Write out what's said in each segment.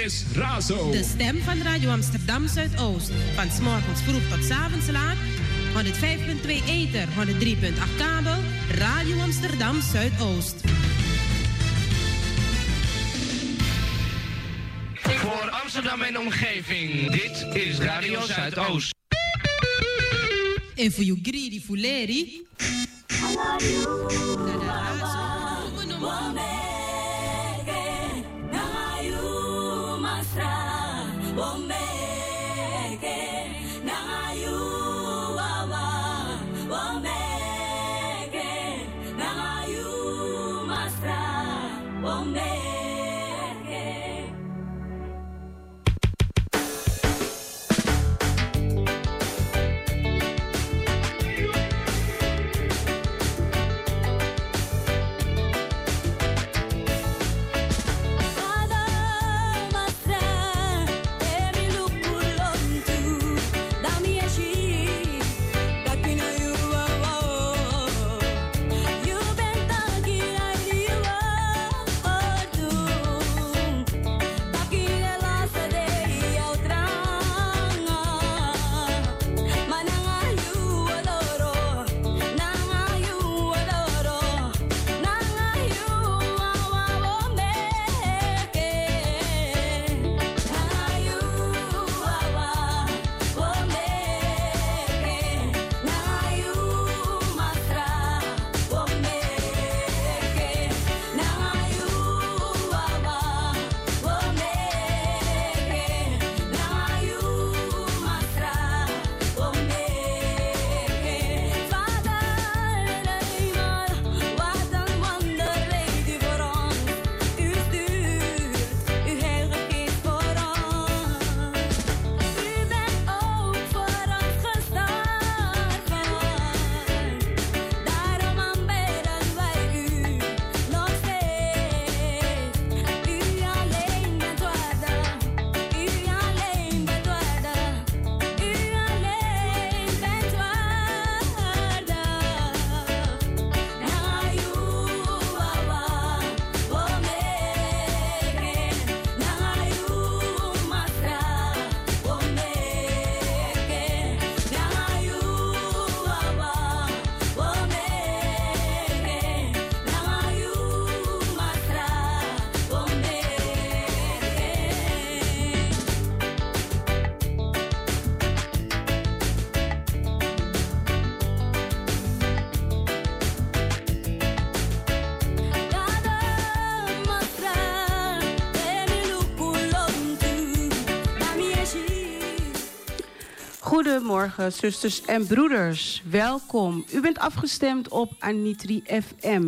is Razo. De stem van Radio Amsterdam Zuidoost. Van 's morgens vroeg tot 's avonds laat. 105.2 ether, 103.8 kabel. Radio Amsterdam Zuidoost. Voor Amsterdam en omgeving, dit is Radio Zuidoost. En voor you greedy fuleri. Goedemorgen, zusters en broeders. Welkom. U bent afgestemd op Anitri FM.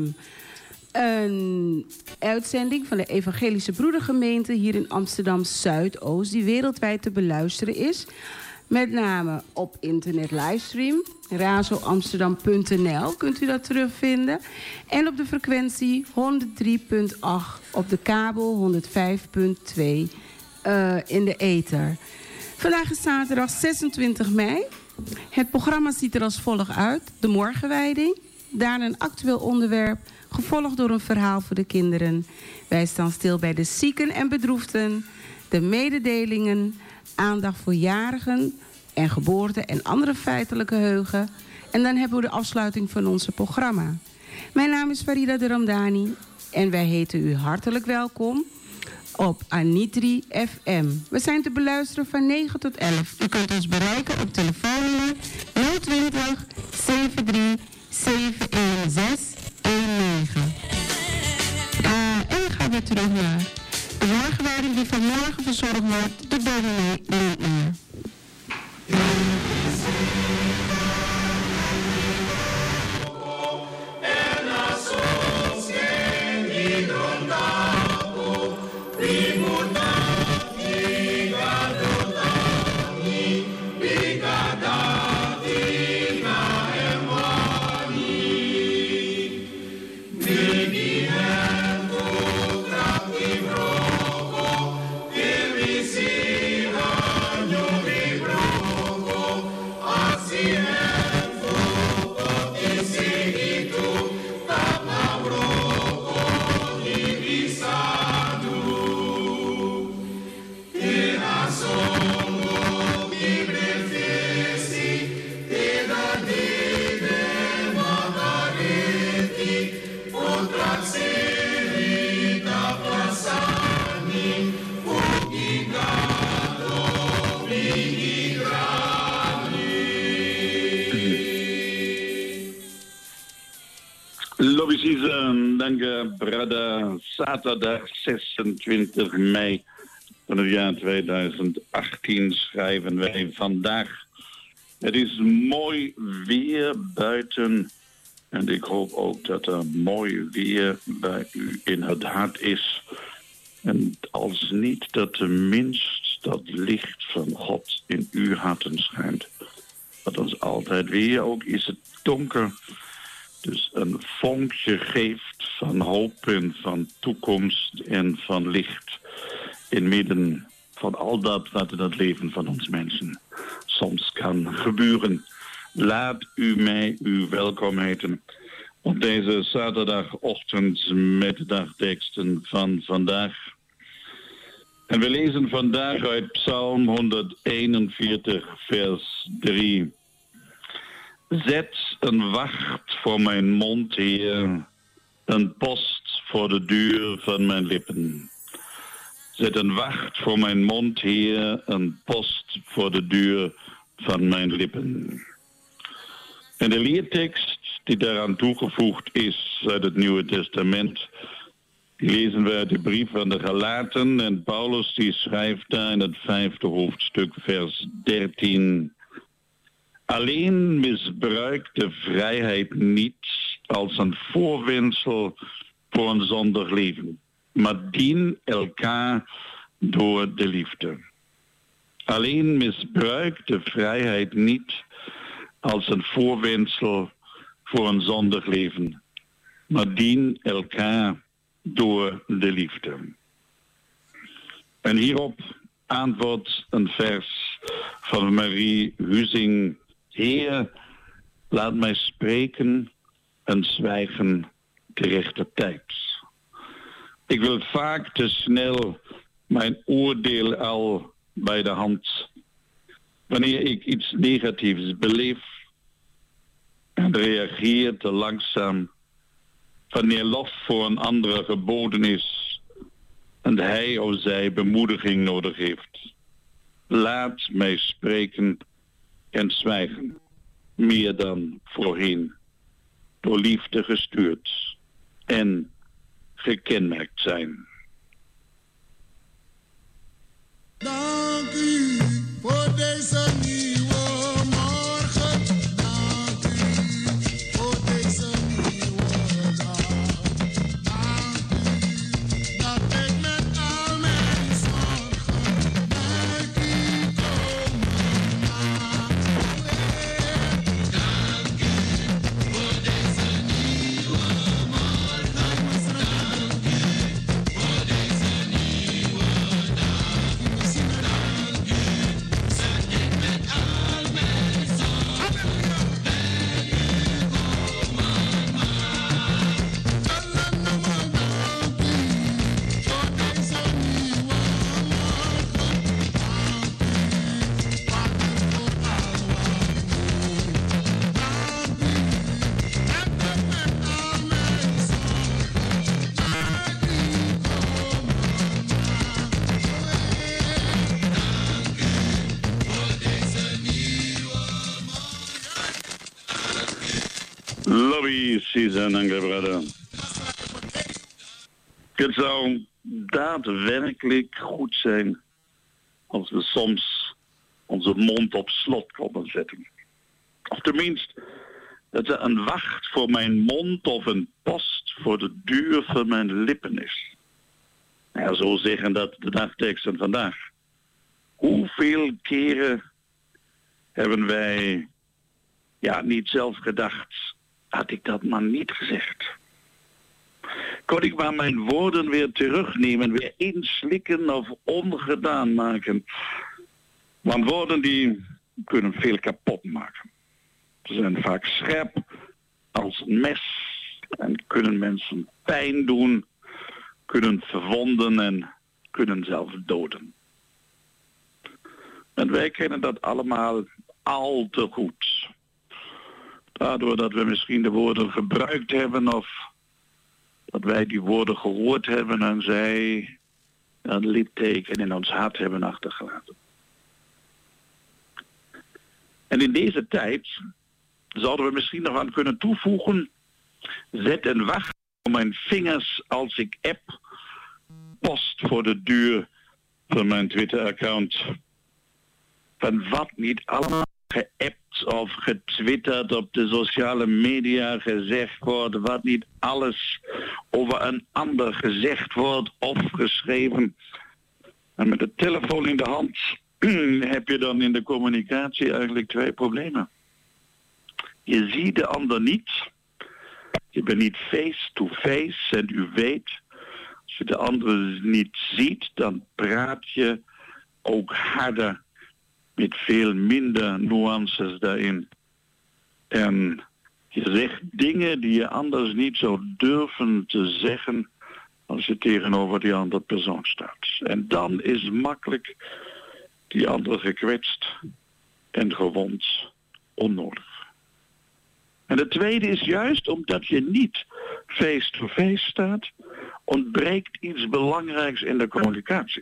Een uitzending van de Evangelische Broedergemeente hier in Amsterdam Zuidoost, die wereldwijd te beluisteren is. Met name op internet livestream, razoamsterdam.nl kunt u dat terugvinden. En op de frequentie 103.8, op de kabel 105.2 in de ether. Vandaag is zaterdag 26 mei. Het programma ziet er als volgt uit. De morgenwijding, daarna een actueel onderwerp, gevolgd door een verhaal voor de kinderen. Wij staan stil bij de zieken en bedroefden, de mededelingen, aandacht voor jarigen en geboorte en andere feitelijke heugen. En dan hebben we de afsluiting van onze programma. Mijn naam is Farida de Ramdani en wij heten u hartelijk welkom op Anitri FM. We zijn te beluisteren van 9 tot 11. U kunt ons bereiken op telefoonnummer 020 73 716 19. En dan gaan we terug naar de morgenwijding die vanmorgen verzorgd wordt door dominee Lindner. Yo dank u, brada. Zaterdag 26 mei van het jaar 2018 schrijven wij vandaag. Het is mooi weer buiten. En ik hoop ook dat er mooi weer bij u in het hart is. En als niet, dat tenminste dat licht van God in uw harten schijnt. Wat ons altijd weer, ook is het donker, dus een vonkje geeft van hoop en van toekomst en van licht. In midden van al dat wat in het leven van ons mensen soms kan gebeuren. Laat u mij u welkom heten op deze zaterdagochtend met de dagteksten van vandaag. En we lezen vandaag uit Psalm 141, vers 3. Zet een wacht voor mijn mond, Heer, een post voor de deur van mijn lippen. Zet een wacht voor mijn mond, Heer, een post voor de deur van mijn lippen. En de leertekst die daaraan toegevoegd is uit het Nieuwe Testament, die lezen we uit de brief van de Galaten. En Paulus die schrijft daar in het 5e hoofdstuk, vers 13. Alleen misbruik de vrijheid niet als een voorwendsel voor een zondig leven, maar dien elkaar door de liefde. Alleen misbruik de vrijheid niet als een voorwendsel voor een zondig leven, maar dien elkaar door de liefde. En hierop antwoordt een vers van Marie Huizing: Heer, laat mij spreken en zwijgen de rechte tijd. Ik wil vaak te snel mijn oordeel al bij de hand. Wanneer ik iets negatiefs beleef en reageer te langzaam. Wanneer lof voor een andere geboden is en hij of zij bemoediging nodig heeft. Laat mij spreken en zwijgen, meer dan voorheen, door liefde gestuurd en gekenmerkt zijn. Dank u voor deze nieuwe morgen. Dank u voor deze nieuwe dag. Dank u dat ik met al mijn zorgen bij u komen mag. Dank u voor deze nieuwe morgen. Dank u voor deze nieuwe dag. Lobby season, brother. Het zou daadwerkelijk goed zijn als we soms onze mond op slot konden zetten. Of tenminste, dat er een wacht voor mijn mond of een post voor de deur van mijn lippen is. Ja, zo zeggen dat de dagteksten vandaag. Hoeveel keren hebben wij niet zelf gedacht, had ik dat maar niet gezegd. Kon ik maar mijn woorden weer terugnemen, weer inslikken of ongedaan maken. Want woorden die kunnen veel kapot maken. Ze zijn vaak scherp als een mes en kunnen mensen pijn doen, kunnen verwonden en kunnen zelfs doden. En wij kennen dat allemaal al te goed. Daardoor dat we misschien de woorden gebruikt hebben of dat wij die woorden gehoord hebben en zij een litteken in ons hart hebben achtergelaten. En in deze tijd zouden we misschien nog aan kunnen toevoegen: zet en wacht voor mijn vingers als ik app. Post voor de deur van mijn Twitter-account. Van wat niet allemaal geappt of getwitterd op de sociale media gezegd wordt. Wat niet alles over een ander gezegd wordt of geschreven. En met de telefoon in de hand heb je dan in de communicatie eigenlijk twee problemen. Je ziet de ander niet. Je bent niet face-to-face en u weet, als je de ander niet ziet, dan praat je ook harder met veel minder nuances daarin. En je zegt dingen die je anders niet zou durven te zeggen als je tegenover die andere persoon staat. En dan is makkelijk die ander gekwetst en gewond onnodig. En de tweede is juist omdat je niet face-to-face staat, ontbreekt iets belangrijks in de communicatie.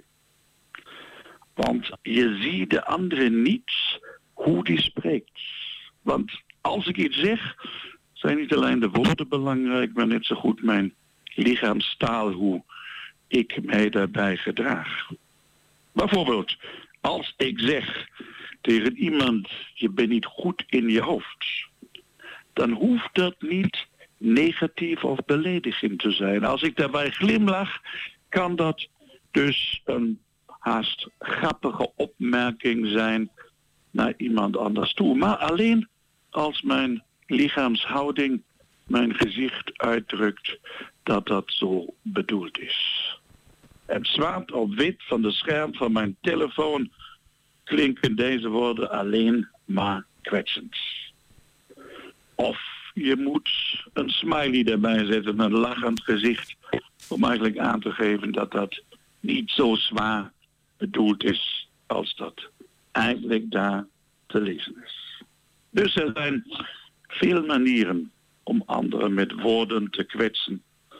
Want je ziet de andere niet hoe die spreekt. Want als ik iets zeg, zijn niet alleen de woorden belangrijk, maar net zo goed mijn lichaamstaal, hoe ik mij daarbij gedraag. Bijvoorbeeld, als ik zeg tegen iemand, je bent niet goed in je hoofd, dan hoeft dat niet negatief of beledigend te zijn. Als ik daarbij glimlach, kan dat dus een haast grappige opmerking zijn naar iemand anders toe. Maar alleen als mijn lichaamshouding, mijn gezicht uitdrukt dat dat zo bedoeld is. En zwart op wit van de scherm van mijn telefoon klinken deze woorden alleen maar kwetsend. Of je moet een smiley erbij zetten met een lachend gezicht om eigenlijk aan te geven dat dat niet zo zwaar bedoeld is als dat eigenlijk daar te lezen is. Dus er zijn veel manieren om anderen met woorden te kwetsen,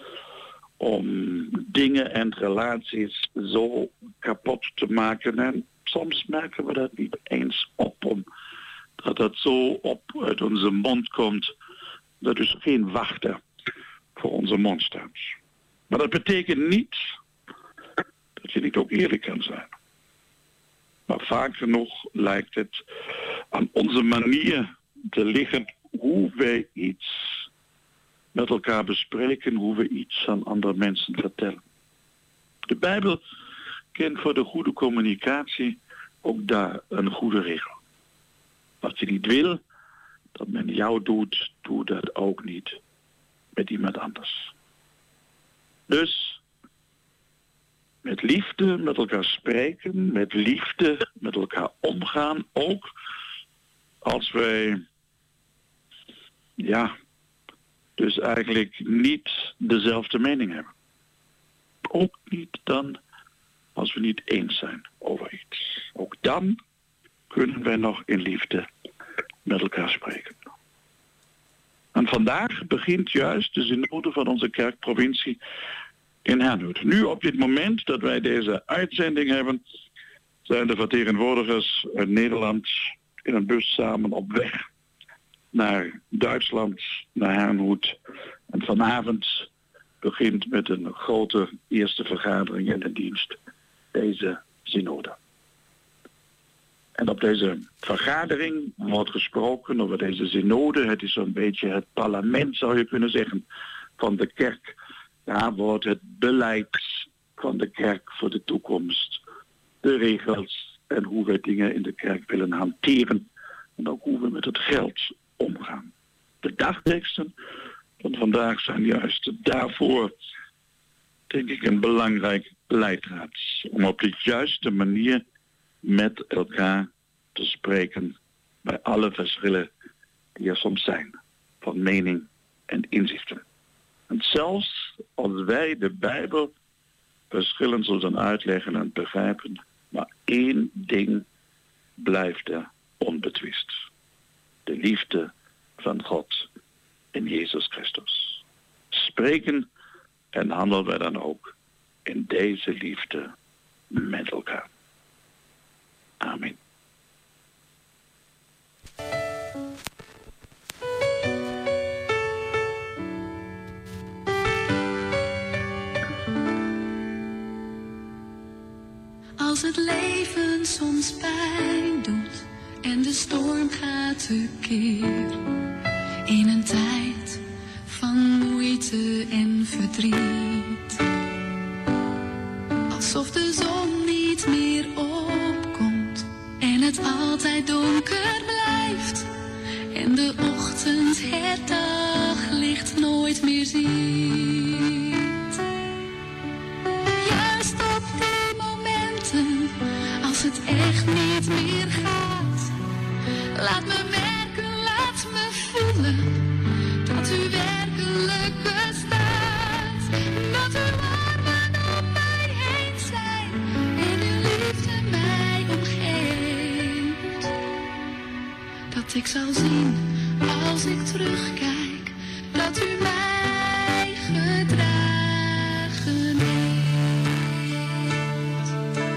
om dingen en relaties zo kapot te maken. En soms merken we dat niet eens op, omdat dat zo op uit onze mond komt, dat dus geen wachter voor onze mond staat. Maar dat betekent niet dat je niet ook eerlijk kan zijn. Maar vaak genoeg lijkt het aan onze manier te liggen hoe wij iets met elkaar bespreken, hoe we iets aan andere mensen vertellen. De Bijbel kent voor de goede communicatie ook daar een goede regel. Wat je niet wil dat men jou doet, doe dat ook niet met iemand anders. Dus met liefde met elkaar spreken, met liefde met elkaar omgaan, ook als wij dus eigenlijk niet dezelfde mening hebben. Ook niet dan als we niet eens zijn over iets. Ook dan kunnen wij nog in liefde met elkaar spreken. En vandaag begint juist de synode van onze kerkprovincie in Herrnhut. Nu op dit moment dat wij deze uitzending hebben, zijn de vertegenwoordigers uit Nederland in een bus samen op weg naar Duitsland, naar Herrnhut. En vanavond begint met een grote eerste vergadering in de dienst deze synode. En op deze vergadering wordt gesproken over deze synode. Het is zo'n beetje het parlement, zou je kunnen zeggen, van de kerk. Daar wordt het beleid van de kerk voor de toekomst, de regels en hoe we dingen in de kerk willen hanteren. En ook hoe we met het geld omgaan. De dagteksten van vandaag zijn juist daarvoor, denk ik, een belangrijk leidraad. Om op de juiste manier met elkaar te spreken bij alle verschillen die er soms zijn, van mening en inzichten. En zelfs als wij de Bijbel verschillend zullen uitleggen en begrijpen, maar één ding blijft er onbetwist. De liefde van God in Jezus Christus. Spreken en handelen wij dan ook in deze liefde met elkaar. Amen. het leven soms pijn doet en de storm gaat tekeer. In een tijd van moeite en verdriet. Alsof de zon niet meer opkomt en het altijd donker blijft. En de ochtend het daglicht nooit meer ziet. Juist op die momenten, als het echt niet meer gaat. Laat me werken, laat me voelen, dat u werkelijk bestaat. Dat uw armen om mij heen zijn en uw liefde mij omgeeft. Dat ik zal zien, als ik terugkijk, dat u mij gedragen heeft.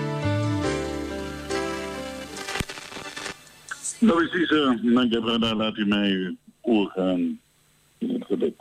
Nou is deze, dank brada, laat u mij oorgaan in het gebed.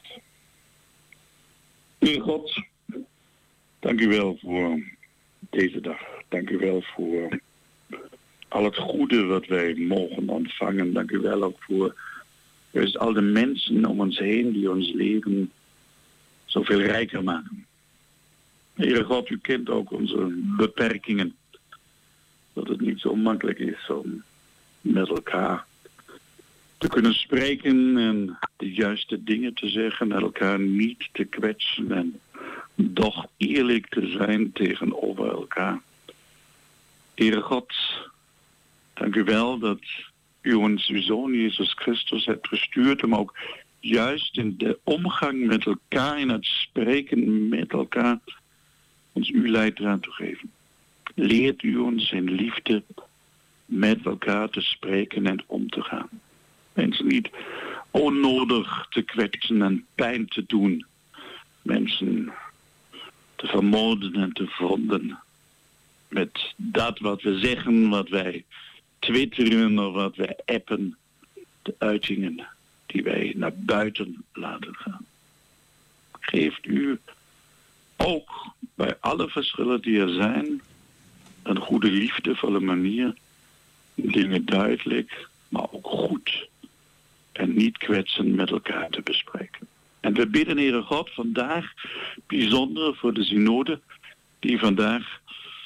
Heer God, dank u wel voor deze dag. Dank u wel voor al het goede wat wij mogen ontvangen. Dank u wel ook voor juist al de mensen om ons heen die ons leven zoveel rijker maken. Heere God, u kent ook onze beperkingen. Dat het niet zo makkelijk is om met elkaar te kunnen spreken en de juiste dingen te zeggen, elkaar niet te kwetsen en toch eerlijk te zijn tegenover elkaar. Heere God, dank u wel dat u ons uw Zoon Jezus Christus hebt gestuurd om ook juist in de omgang met elkaar, in het spreken met elkaar, ons uw leidraad te geven. Leert u ons in liefde met elkaar te spreken en om te gaan. Mensen niet onnodig te kwetsen en pijn te doen. Mensen te vermoorden en te vonden met dat wat we zeggen, wat wij twitteren of wat wij appen, de uitingen die wij naar buiten laten gaan. Geeft u ook bij alle verschillen die er zijn een goede liefdevolle manier, dingen duidelijk, maar ook goed en niet kwetsen met elkaar te bespreken. En we bidden, Heere God, vandaag bijzonder voor de synode die vandaag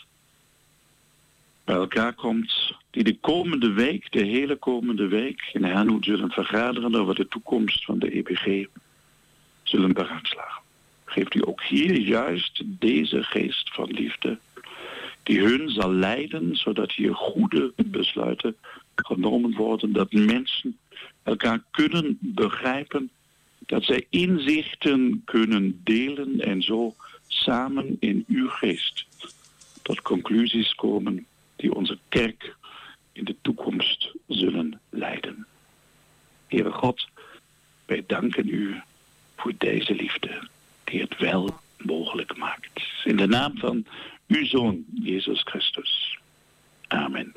bij elkaar komt, die de komende week, de hele komende week in Hernoet zullen vergaderen over de toekomst van de EBG, zullen beraadslagen. Geeft u ook hier juist deze geest van liefde, die hun zal leiden, zodat hier goede besluiten genomen worden, dat mensen elkaar kunnen begrijpen, dat zij inzichten kunnen delen en zo samen in uw geest tot conclusies komen die onze kerk in de toekomst zullen leiden. Heere God, wij danken u voor deze liefde die het wel mogelijk maakt. In de naam van uw Zoon, Jezus Christus. Amen.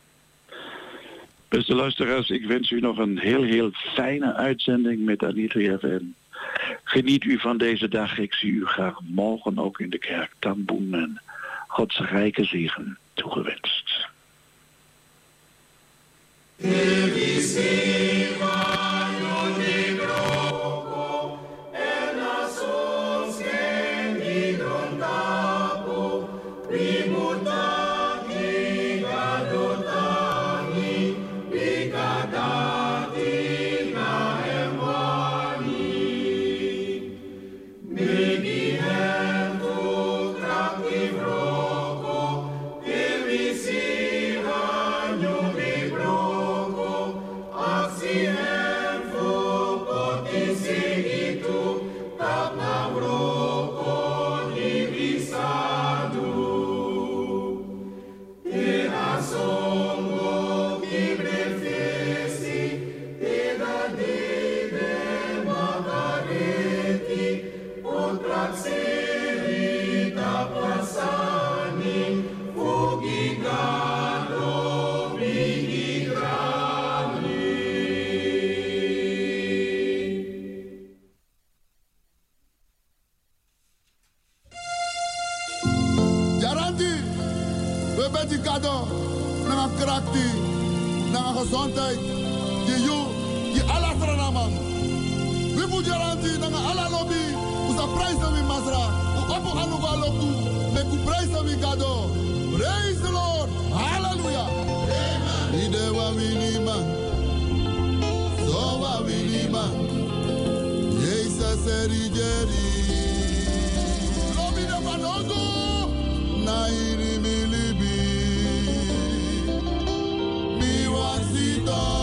Beste luisteraars, ik wens u nog een heel fijne uitzending met Anitri FM. Geniet u van deze dag. Ik zie u graag morgen ook in de kerk Tamboen en Gods rijke zegen toegewenst. safety, na gezondheid. Je alla man. We moet garantie na alla lobby. Usa prijs we masra. U opo anuga loku. Me ku prijs we gado. Praise the Lord. Hallelujah. Amen. Ide wa winima. So wa winima. Jesus Jerry. Lobby de manogo. Na iri milibi. Mi wasito.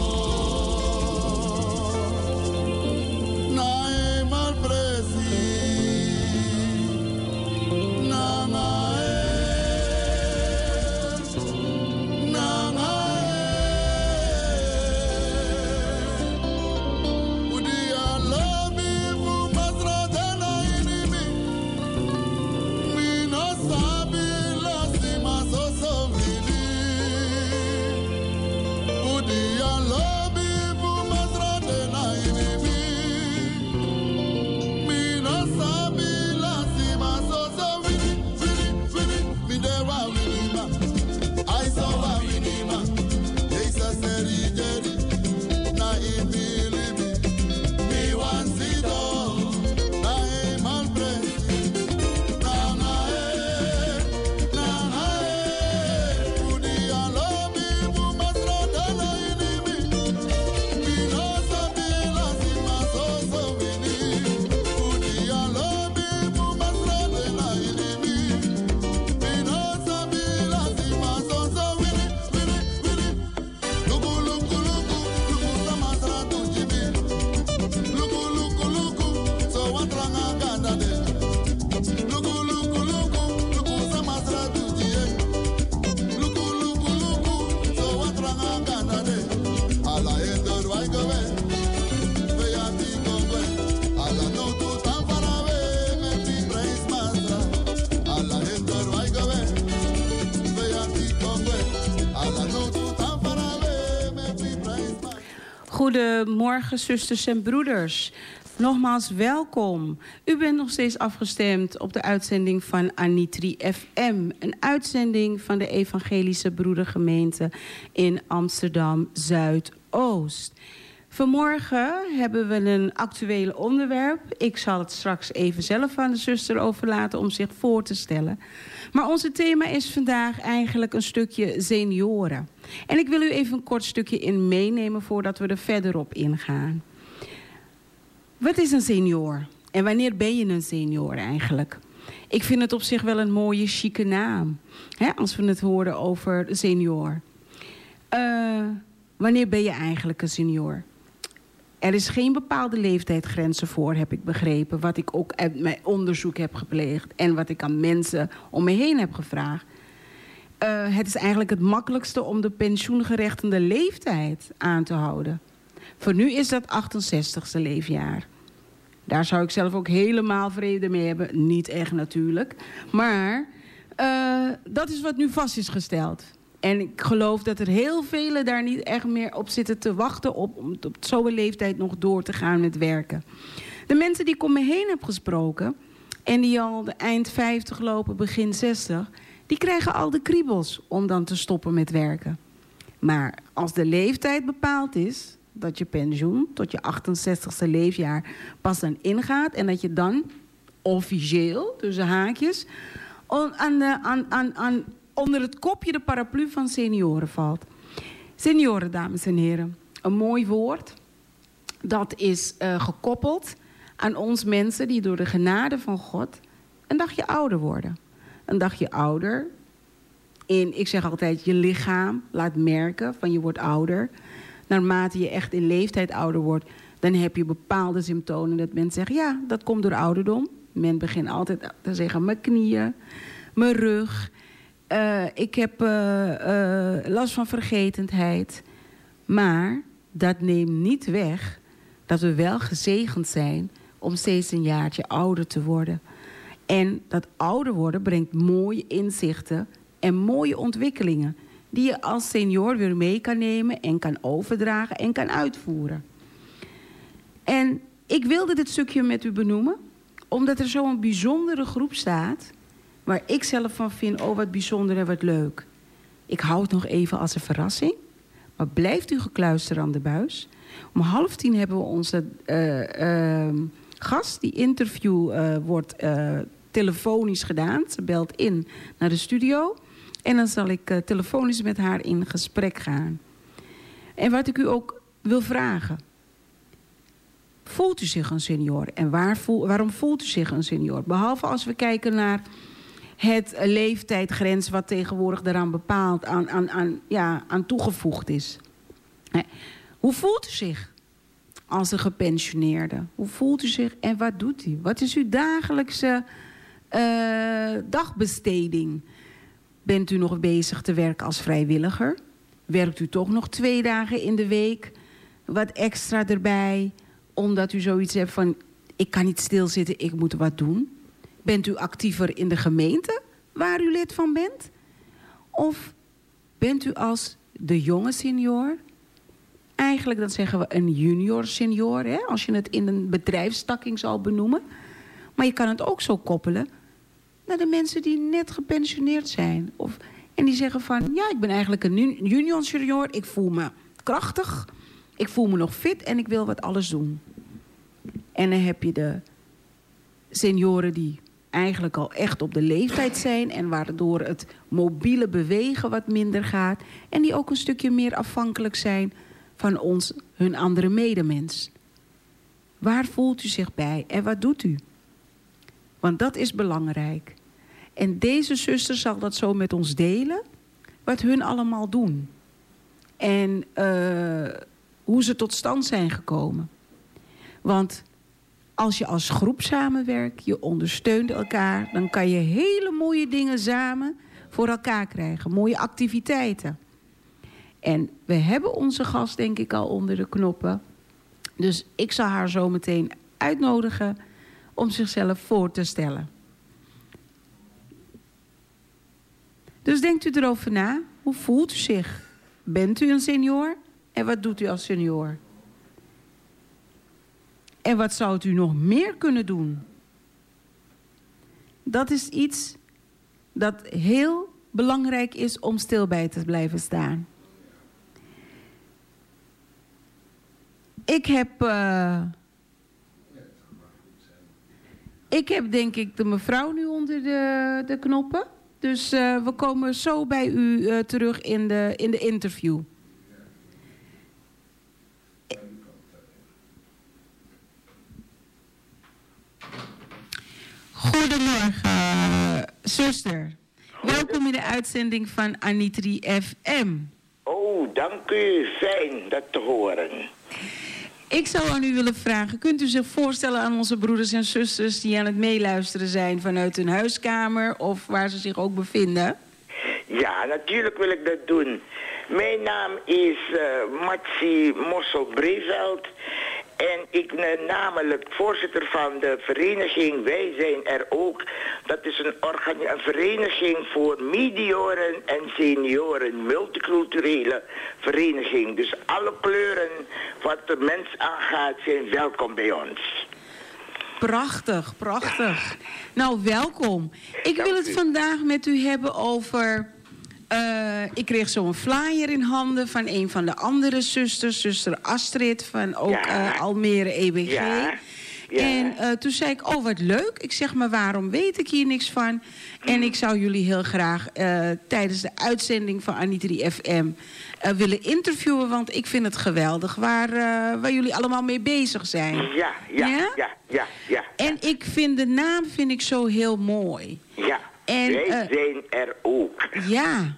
Goedemorgen, zusters en broeders. Nogmaals welkom. U bent nog steeds afgestemd op de uitzending van Anitri FM. Een uitzending van de Evangelische Broedergemeente in Amsterdam Zuidoost. Vanmorgen hebben we een actueel onderwerp. Ik zal het straks even zelf aan de zuster overlaten om zich voor te stellen. Maar onze thema is vandaag eigenlijk een stukje senioren. En ik wil u even een kort stukje in meenemen voordat we er verder op ingaan. Wat is een senior? En wanneer ben je een senior eigenlijk? Ik vind het op zich wel een mooie, chique naam. Als we het horen over senior. Wanneer ben je eigenlijk een senior? Er is geen bepaalde leeftijdsgrenzen voor, heb ik begrepen. Wat ik ook uit mijn onderzoek heb gepleegd. En wat ik aan mensen om me heen heb gevraagd. Het is eigenlijk het makkelijkste om de pensioengerechtigde leeftijd aan te houden. Voor nu is dat 68ste leefjaar. Daar zou ik zelf ook helemaal vrede mee hebben. Niet echt natuurlijk. Maar dat is wat nu vast is gesteld. En ik geloof dat er heel velen daar niet echt meer op zitten te wachten om op zo'n leeftijd nog door te gaan met werken. De mensen die ik om me heen heb gesproken en die al de eind 50 lopen, begin 60, die krijgen al de kriebels om dan te stoppen met werken. Maar als de leeftijd bepaald is, dat je pensioen tot je 68ste leefjaar pas dan ingaat en dat je dan officieel, tussen haakjes, onder het kopje de paraplu van senioren valt. Senioren, dames en heren. Een mooi woord. Dat is gekoppeld aan ons mensen die door de genade van God een dagje ouder worden. Een dagje ouder. Ik zeg altijd, je lichaam laat merken van je wordt ouder. Naarmate je echt in leeftijd ouder wordt, dan heb je bepaalde symptomen dat mensen zeggen, ja, dat komt door ouderdom. Men begint altijd te zeggen, mijn knieën, mijn rug. Ik heb last van vergetendheid. Maar dat neemt niet weg dat we wel gezegend zijn om steeds een jaartje ouder te worden. En dat ouder worden brengt mooie inzichten en mooie ontwikkelingen die je als senior weer mee kan nemen en kan overdragen en kan uitvoeren. En ik wilde dit stukje met u benoemen, omdat er zo'n bijzondere groep staat waar ik zelf van vind, oh wat bijzonder en wat leuk. Ik hou het nog even als een verrassing. Maar blijft u gekluisterd aan de buis. Om 9:30 hebben we onze gast. Die interview wordt telefonisch gedaan. Ze belt in naar de studio. En dan zal ik telefonisch met haar in gesprek gaan. En wat ik u ook wil vragen. Voelt u zich een senior? En waarom voelt u zich een senior? Behalve als we kijken naar het leeftijdgrens wat tegenwoordig daaraan bepaald aan toegevoegd is. Hoe voelt u zich als een gepensioneerde? Hoe voelt u zich en wat doet u? Wat is uw dagelijkse dagbesteding? Bent u nog bezig te werken als vrijwilliger? Werkt u toch nog 2 dagen in de week? Wat extra erbij? Omdat u zoiets hebt van, ik kan niet stilzitten, ik moet wat doen. Bent u actiever in de gemeente waar u lid van bent? Of bent u als de jonge senior? Eigenlijk dan zeggen we een junior senior, hè, als je het in een bedrijfstakking zal benoemen. Maar je kan het ook zo koppelen naar de mensen die net gepensioneerd zijn. En die zeggen van, ja, ik ben eigenlijk een junior senior. Ik voel me krachtig, ik voel me nog fit en ik wil wat alles doen. En dan heb je de senioren die eigenlijk al echt op de leeftijd zijn en waardoor het mobiele bewegen wat minder gaat. En die ook een stukje meer afhankelijk zijn van hun andere medemens. Waar voelt u zich bij en wat doet u? Want dat is belangrijk. En deze zuster zal dat zo met ons delen, wat hun allemaal doen. En hoe ze tot stand zijn gekomen. Want als je als groep samenwerkt, je ondersteunt elkaar, dan kan je hele mooie dingen samen voor elkaar krijgen. Mooie activiteiten. En we hebben onze gast denk ik al onder de knoppen. Dus ik zal haar zo meteen uitnodigen om zichzelf voor te stellen. Dus denkt u erover na. Hoe voelt u zich? Bent u een senior? En wat doet u als senior? En wat zou u nog meer kunnen doen? Dat is iets dat heel belangrijk is om stil bij te blijven staan. Ik heb denk ik de mevrouw nu onder de knoppen. Dus we komen zo bij u terug in de interview. Goedemorgen, zuster. Welkom in de uitzending van Anitri FM. Oh, dank u. Fijn dat te horen. Ik zou aan u willen vragen, kunt u zich voorstellen aan onze broeders en zusters die aan het meeluisteren zijn vanuit hun huiskamer of waar ze zich ook bevinden? Ja, natuurlijk wil ik dat doen. Mijn naam is Matsi Mossel-Breveld en ik ben namelijk voorzitter van de vereniging Wij Zijn Er Ook. Dat is een vereniging voor medioren en senioren, multiculturele vereniging. Dus alle kleuren wat de mens aangaat zijn welkom bij ons. Prachtig, prachtig. Nou, welkom. Ik wil het vandaag met u hebben over... ik kreeg zo'n flyer in handen van een van de andere zusters, zuster Astrid van ook Almere EBG. Ja. En toen zei ik, oh wat leuk. Ik zeg, maar waarom weet ik hier niks van? En ik zou jullie heel graag tijdens de uitzending van Anitri FM willen interviewen, want ik vind het geweldig waar jullie allemaal mee bezig zijn. Ja. En ik vind de naam zo heel mooi. Ja, en, wij zijn er ook. Ja.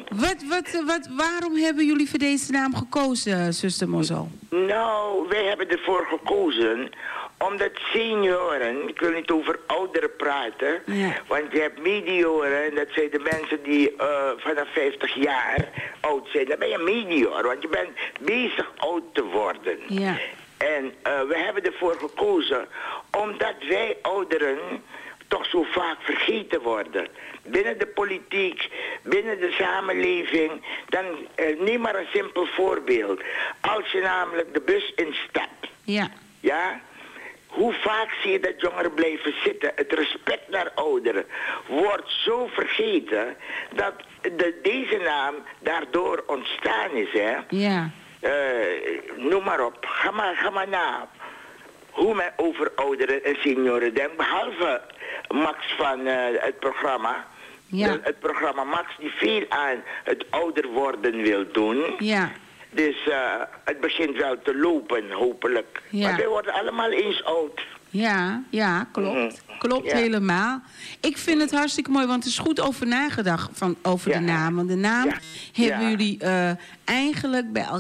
Waarom hebben jullie voor deze naam gekozen, zuster Mossel? Nou, wij hebben ervoor gekozen omdat senioren, ik wil niet over ouderen praten, want je hebt medioren, dat zijn de mensen die vanaf 50 jaar oud zijn. Dan ben je medior, want je bent bezig oud te worden. Ja. En we hebben ervoor gekozen omdat wij ouderen toch zo vaak vergeten worden. Binnen de politiek, binnen de samenleving. Dan neem maar een simpel voorbeeld. Als je namelijk de bus instapt. Ja. Ja. hoe vaak zie je dat jongeren blijven zitten? Het respect naar ouderen wordt zo vergeten dat deze naam daardoor ontstaan is, hè? Ja. Noem maar op. Ga maar na. Hoe men over ouderen en senioren denkt. Behalve Max van het programma. Ja. Het programma Max die veel aan het ouder worden wil doen. Ja. Dus het begint wel te lopen, hopelijk. Ja. Maar wij worden allemaal eens oud. Ja, klopt. Klopt Ja. helemaal. Ik vind het hartstikke mooi, want er is goed over nagedacht over de naam. Want de naam hebben jullie eigenlijk bij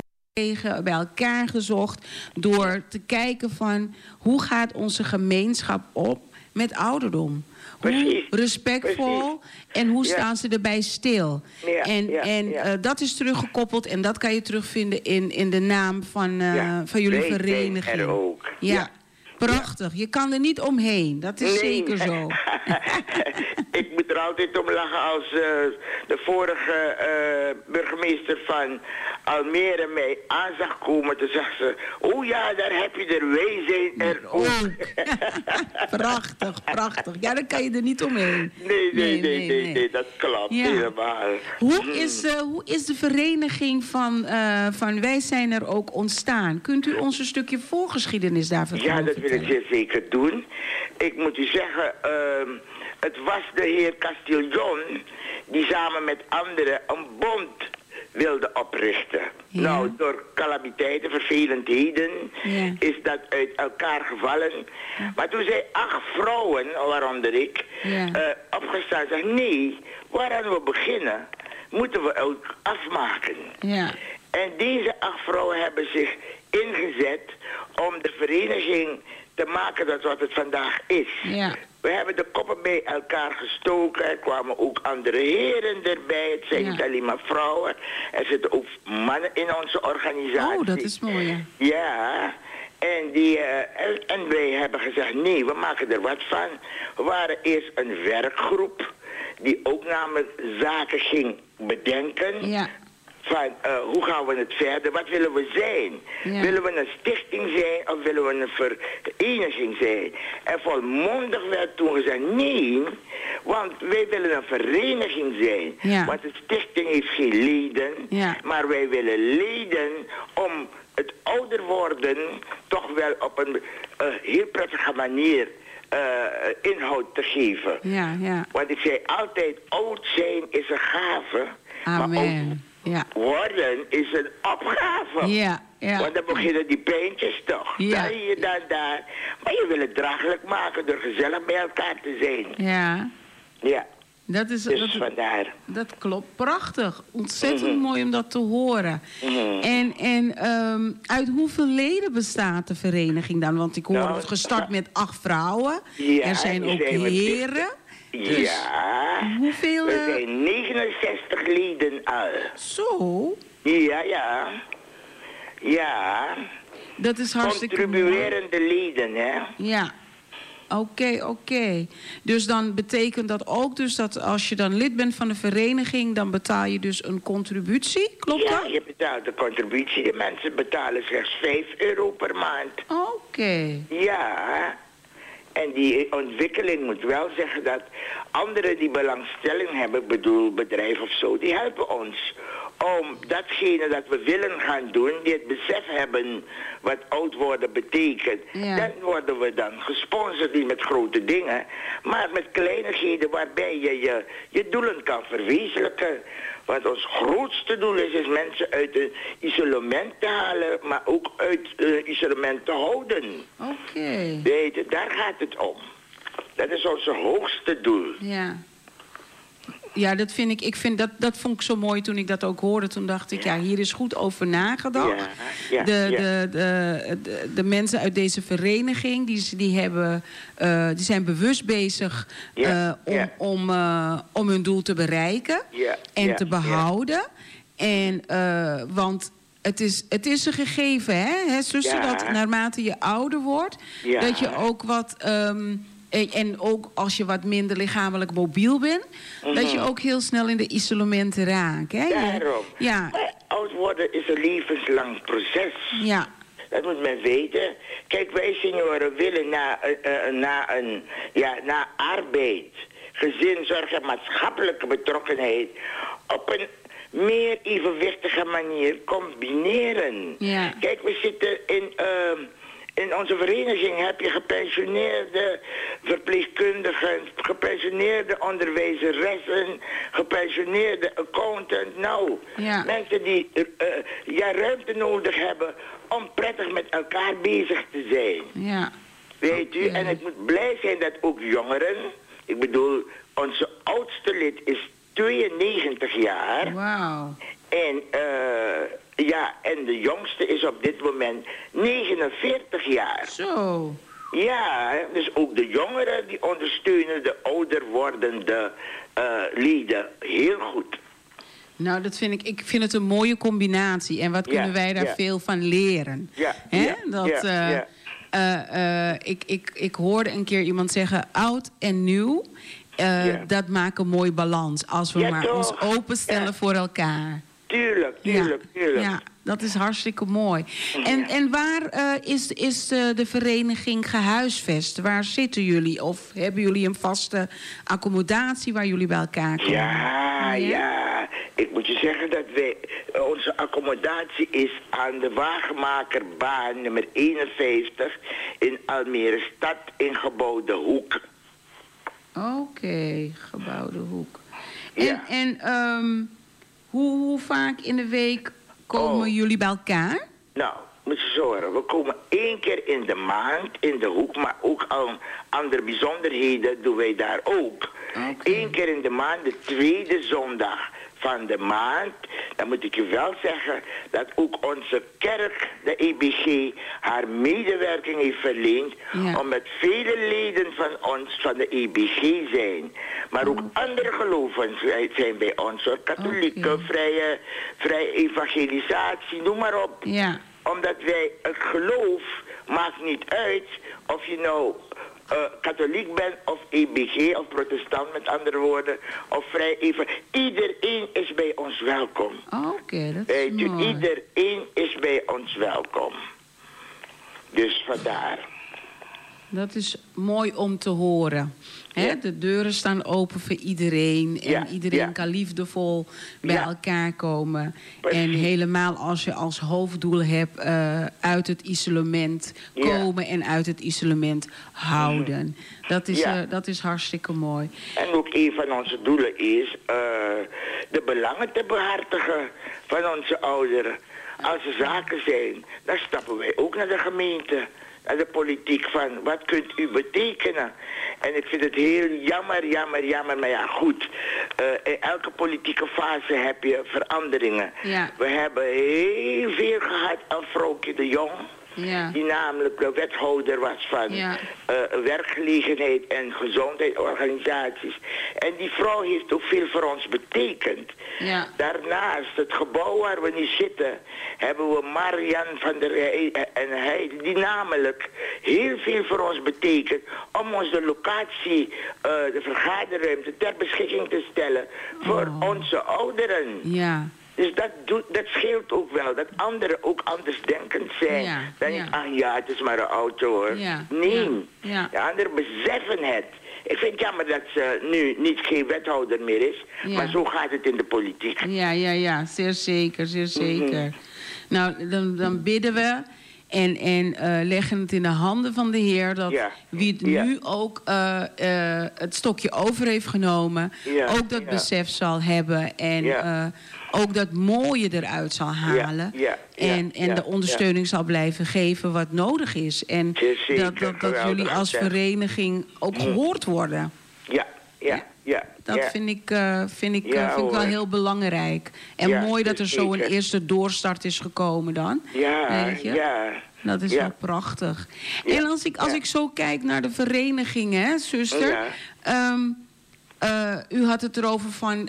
elkaar gezocht door te kijken van hoe gaat onze gemeenschap op met ouderdom. Hoe respectvol en hoe staan ze erbij stil. Dat is teruggekoppeld en dat kan je terugvinden in de naam van jullie vereniging. Er ook. Ja. Prachtig. Je kan er niet omheen. Dat is zeker zo. Ik moet er altijd om lachen als de vorige burgemeester van Almere mij aan zag komen. Toen zegt ze, oh ja, daar heb je er, wij zijn er ook. Prachtig. Ja, dan kan je er niet omheen. Nee, dat klopt helemaal. Hoe is de vereniging van Wij Zijn Er Ook ontstaan? Kunt u ons een stukje voorgeschiedenis daarvan vertellen? Ja, dat wil ik zeer zeker doen. Ik moet u zeggen, het was de heer Castillon die samen met anderen een bond wilde oprichten. Ja. Nou, door calamiteiten, vervelendheden is dat uit elkaar gevallen. Ja. Maar toen zijn 8 vrouwen, waaronder ik, opgestaan en zei, nee, waaraan we beginnen, moeten we ook afmaken. Ja. En deze 8 vrouwen hebben zich ingezet om de vereniging te maken dat wat het vandaag is. Ja. We hebben de koppen bij elkaar gestoken. Er kwamen ook andere heren erbij. Het zijn niet alleen maar vrouwen. Er zitten ook mannen in onze organisatie. Oh, dat is mooi. Ja. En wij hebben gezegd, nee, we maken er wat van. We waren eerst een werkgroep die ook namelijk zaken ging bedenken. Ja. Van hoe gaan we het verder? Wat willen we zijn? Ja. Willen we een stichting zijn of willen we een vereniging zijn? En volmondig werd toen gezegd, nee, want wij willen een vereniging zijn. Ja. Want de stichting heeft geen leden, maar wij willen leden om het ouder worden toch wel op een heel prettige manier inhoud te geven. Ja. Want ik zei altijd, oud zijn is een gave. Amen. Maar oud worden is een opgave. Ja. Want dan beginnen die pijntjes toch. Ja. Daar hier, daar. Maar je wil het draaglijk maken door gezellig bij elkaar te zijn. Ja. Dus vandaar. Dat klopt. Prachtig. Ontzettend mooi om dat te horen. En uit hoeveel leden bestaat de vereniging dan? Want ik hoor het gestart met 8 vrouwen. Ja, er zijn ook heren. Dus hoeveel? Er zijn 69 leden al. Zo? Ja. Dat is hartstikke contribuerende leden, hè? Ja. Oké. Dus dan betekent dat ook dus dat als je dan lid bent van de vereniging, dan betaal je dus een contributie, klopt dat? Ja, je betaalt de contributie. De mensen betalen slechts €5 per maand. Oké. Ja. En die ontwikkeling moet wel zeggen dat anderen die belangstelling hebben, bedoel bedrijf of zo, die helpen ons om datgene dat we willen gaan doen, die het besef hebben wat oud worden betekent. Dan worden we dan gesponsord, niet met grote dingen, maar met kleinigheden waarbij je je doelen kan verwezenlijken. Want ons grootste doel is mensen uit het isolement te halen, maar ook uit isolement te houden. Oké. Weet je, daar gaat het om. Dat is ons hoogste doel. Ja, dat vind ik. Dat vond ik zo mooi toen ik dat ook hoorde. Toen dacht ik, hier is goed over nagedacht. De mensen uit deze vereniging, die zijn bewust bezig om hun doel te bereiken en te behouden. Want het is een gegeven, hè zuster, dat naarmate je ouder wordt, dat je ook wat En ook als je wat minder lichamelijk mobiel bent, dat je ook heel snel in de isolementen raakt. Hè? Daarom. Ja. Maar oud worden is een levenslang proces. Ja. Dat moet men weten. Kijk, wij senioren willen na arbeid, gezinszorg en maatschappelijke betrokkenheid op een meer evenwichtige manier combineren. Ja. Kijk, we zitten in onze vereniging heb je gepensioneerde verpleegkundigen, gepensioneerde onderwijzeressen, gepensioneerde accountant. Nou, mensen die ruimte nodig hebben om prettig met elkaar bezig te zijn. Ja. Weet u, en ik moet blij zijn dat ook jongeren, ik bedoel, onze oudste lid is 92 jaar. Wauw. En de jongste is op dit moment 49 jaar. Zo. Ja, dus ook de jongeren die ondersteunen de ouder wordende leden heel goed. Nou, dat ik vind het een mooie combinatie. En wat kunnen wij daar veel van leren? Ja. Ik hoorde een keer iemand zeggen, oud en nieuw, dat maakt een mooie balans. Als we maar ons openstellen voor elkaar. Tuurlijk. Ja, dat is hartstikke mooi. En waar is de vereniging gehuisvest? Waar zitten jullie? Of hebben jullie een vaste accommodatie waar jullie bij elkaar komen? Ja. Ik moet je zeggen dat onze accommodatie is aan de Wagenmakerbaan nummer 51 in Almere Stad in Gebouw de Hoek. Oké, Gebouw de Hoek. En hoe vaak in de week komen jullie bij elkaar? Nou, moet je zo horen. We komen 1 keer in de maand in de Hoek, maar ook al andere bijzonderheden doen wij daar ook. 1 keer in de maand, de 2e zondag van de maand. Dan moet ik je wel zeggen dat ook onze kerk, de EBG, haar medewerking heeft verleend. Omdat vele leden van ons van de EBG zijn. Maar ook andere geloven zijn bij ons. Katholieke, vrije evangelisatie, noem maar op. Ja. Omdat wij, het geloof maakt niet uit of je nou katholiek bent of EBG of protestant, met andere woorden, of vrij even. Iedereen is bij ons welkom. Oké, dat is mooi. Iedereen is bij ons welkom. Dus vandaar. Dat is mooi om te horen. Ja. De deuren staan open voor iedereen. En iedereen kan liefdevol bij elkaar komen. Precies. En helemaal als je als hoofddoel hebt uit het isolement komen en uit het isolement houden. Dat is hartstikke mooi. En ook een van onze doelen is de belangen te behartigen van onze ouderen. Als er zaken zijn, dan stappen wij ook naar de gemeente. Naar de politiek van, wat kunt u betekenen? En ik vind het heel jammer, maar ja goed. In elke politieke fase heb je veranderingen. Ja. We hebben heel veel gehad aan Vrouwtje de Jong. Ja. Die namelijk de wethouder was van werkgelegenheid en gezondheidsorganisaties. En die vrouw heeft ook veel voor ons betekend. Ja. Daarnaast, het gebouw waar we nu zitten, hebben we Marian van der Rij en hij, die namelijk heel veel voor ons betekent om ons de locatie, de vergaderruimte ter beschikking te stellen voor onze ouderen. Ja. Dus dat scheelt ook wel. Dat anderen ook anders denkend zijn. Het is maar een auto hoor. Ja. Nee. Ja. De anderen beseffen het. Ik vind het jammer dat ze nu geen wethouder meer is. Ja. Maar zo gaat het in de politiek. Ja. Zeer zeker. Nou, dan bidden we. En leggen het in de handen van de Heer. Dat wie het nu ook het stokje over heeft genomen. Ook dat besef zal hebben. En ook dat mooie eruit zal halen. En de ondersteuning zal blijven geven wat nodig is. En dat jullie als vereniging ook gehoord worden. Dat vind ik wel heel belangrijk. En mooi dat er zo een eerste doorstart is gekomen dan. Weet je? Dat is wel prachtig. En als ik zo kijk naar de vereniging, hè, zuster. U had het erover van,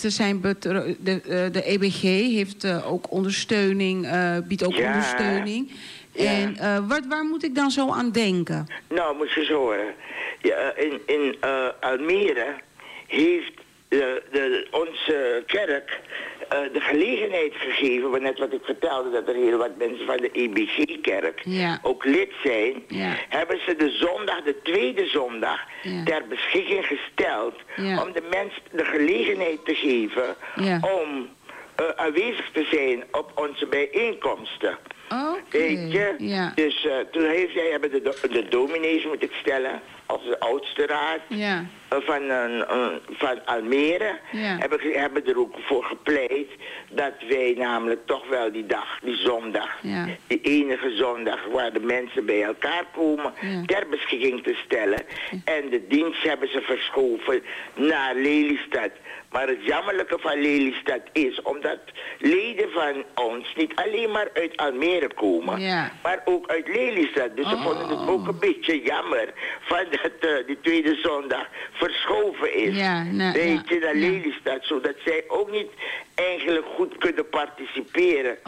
de EBG heeft ook ondersteuning, biedt ook ondersteuning. En waar moet ik dan zo aan denken? Nou, moet je zo horen. In Almere heeft onze kerk de gelegenheid gegeven, want net wat ik vertelde, dat er heel wat mensen van de EBG-kerk ook lid zijn, hebben ze de zondag, de tweede zondag, ter beschikking gesteld om de mensen de gelegenheid te geven om aanwezig te zijn op onze bijeenkomsten. Weet je? Dus toen hebben de dominees, moet ik stellen, of de oudste raad van Almere, hebben er ook voor gepleit dat wij namelijk toch wel die dag, die zondag, die enige zondag waar de mensen bij elkaar komen, ter beschikking te stellen. En de dienst hebben ze verschoven naar Lelystad. Maar het jammerlijke van Lelystad is, omdat leden van ons niet alleen maar uit Almere komen, maar ook uit Lelystad. Dus ze vonden het ook een beetje jammer van dat die tweede zondag verschoven is. Weet je, naar Lelystad, zodat zij ook niet eigenlijk goed kunnen participeren.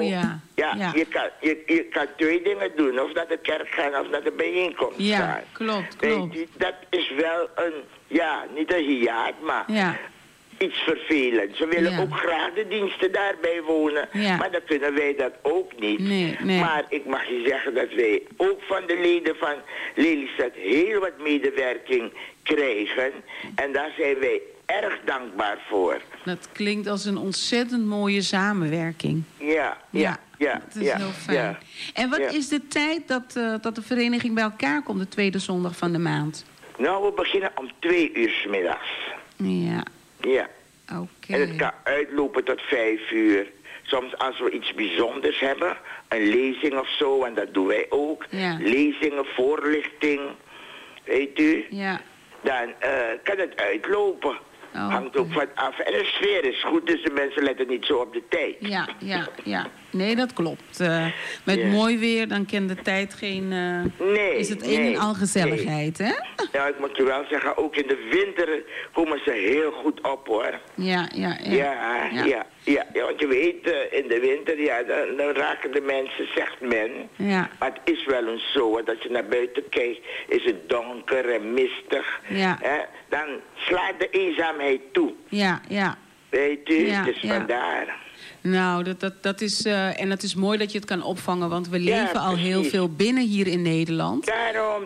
Je kan twee dingen doen, of naar de kerk gaan of naar de bijeenkomst gaan. Klopt. Weet je, dat is wel een, niet een hiaat, maar iets vervelend. Ze willen ook graag de diensten daarbij wonen, maar dan kunnen wij dat ook niet. Nee. Maar ik mag je zeggen dat wij ook van de leden van Lelystad heel wat medewerking krijgen. En daar zijn wij erg dankbaar voor. Dat klinkt als een ontzettend mooie samenwerking. Ja. Dat is heel fijn. En wat is de tijd dat de vereniging bij elkaar komt, de tweede zondag van de maand? Nou, we beginnen om 2 uur 's middags. Ja. En het kan uitlopen tot 5 uur. Soms als we iets bijzonders hebben, een lezing of zo, en dat doen wij ook. Lezingen, voorlichting, weet u. Dan kan het uitlopen. Hangt ook van af. En de sfeer is goed, dus de mensen letten niet zo op de tijd. Ja. Nee, dat klopt. Met mooi weer, dan kent de tijd geen... is het een en al gezelligheid, hè? Ja, ik moet je wel zeggen, ook in de winter komen ze heel goed op, hoor. Ja. Want je weet, in de winter, dan raken de mensen, zegt men. Maar het is wel eens zo, want als je naar buiten kijkt, is het donker en mistig. Hè? Dan slaat de eenzaamheid toe. Weet u, dus vandaar. Nou, dat is... en het is mooi dat je het kan opvangen, want we leven al heel veel binnen hier in Nederland. Daarom.